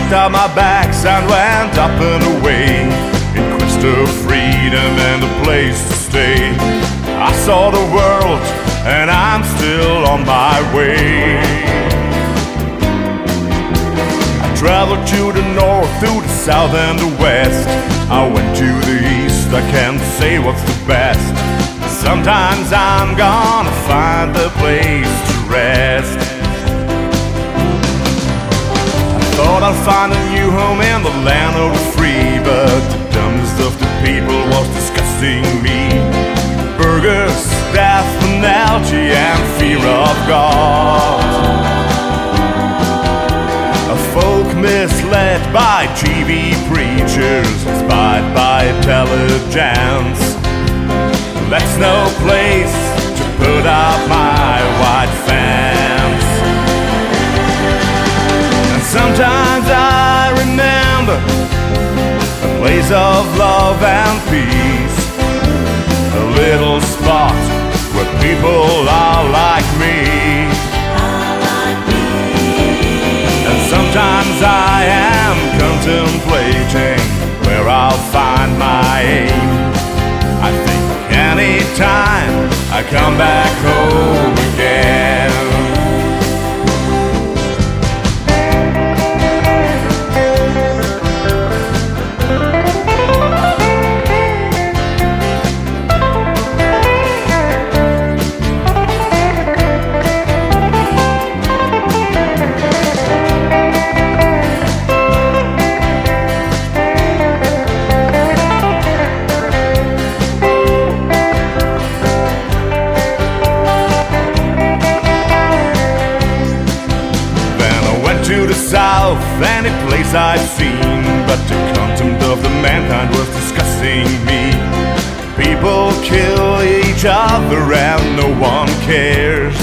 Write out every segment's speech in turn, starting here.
packed up my bags and went up and away in quest of freedom and a place to stay. I saw the world and I'm still on my way. I traveled to the north, to the south and the west. I went to the east, I can't say what's the best. Sometimes I'm gonna find the place to rest. I thought I'd find a new home in the land of the free, but the dumbest of the people was disgusting me. Burgers, death, penalty, and fear of God. A folk misled by TV preachers, inspired by intelligence. That's no place to put up my white fence. And sometimes I remember a place of love and peace, a little spot where people are like me. And sometimes I am contemplating where I'll find my aim. I think anytime I come back home again. To the south, any place I've seen, but the contempt of the mankind was disgusting me. People kill each other and no one cares.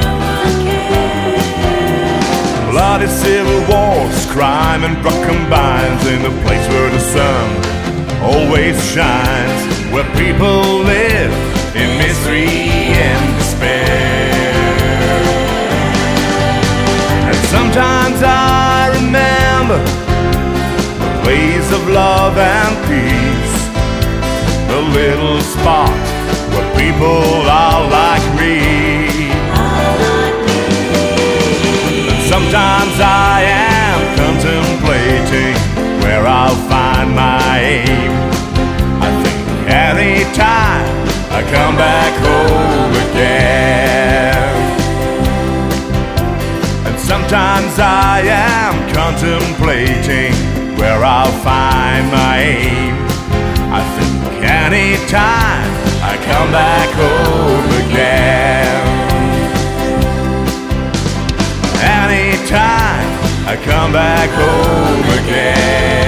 Bloody civil wars, crime and drug combines in a place where the sun always shines, where people live in misery and despair. Sometimes I remember a place of love and peace, a little spot where people are like me. And sometimes I am contemplating where I'll find my aim. I think anytime I come back home again. Sometimes I am contemplating where I'll find my aim. I think anytime I come back home again. Anytime I come back home again.